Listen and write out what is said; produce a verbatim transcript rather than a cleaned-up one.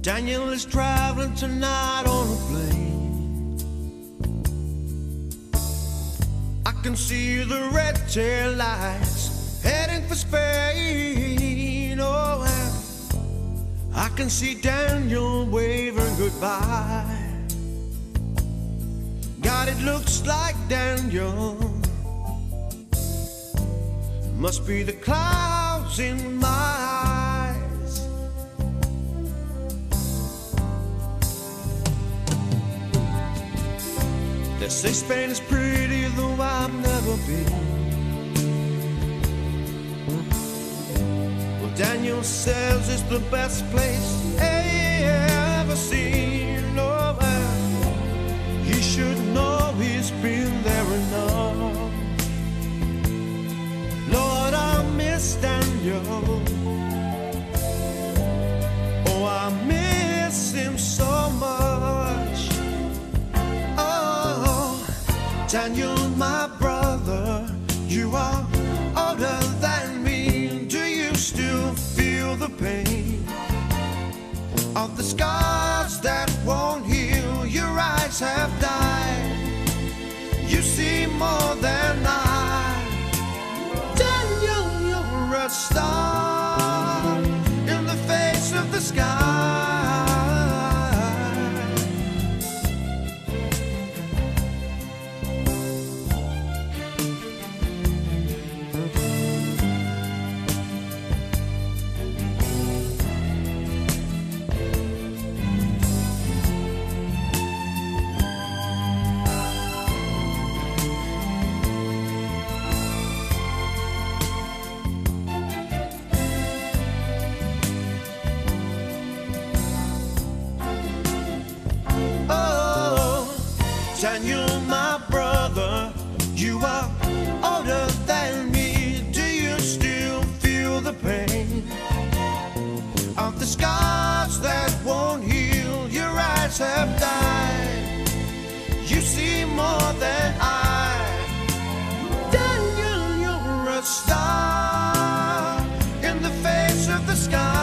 Daniel is traveling tonight on a plane. I can see the red tail lights heading for Spain. Oh, and I can see Daniel waving goodbye. God, it looks like Daniel must be the clouds in my eyes. They say Spain is pretty, though I've never been. Well, Daniel says it's the best place he ever seen. Oh, well, he should know he's been there enough. Lord, I miss Daniel. Oh, I miss him so much. Daniel, my brother, you are older than me. Do you still feel the pain of the scars that won't heal? Your eyes have died, you see more than I. Daniel, you're a star in the face of the sky. Daniel, my brother, you are older than me. Do you still feel the pain of the scars that won't heal? Your eyes have died, you see more than I. Daniel, you're a star in the face of the sky.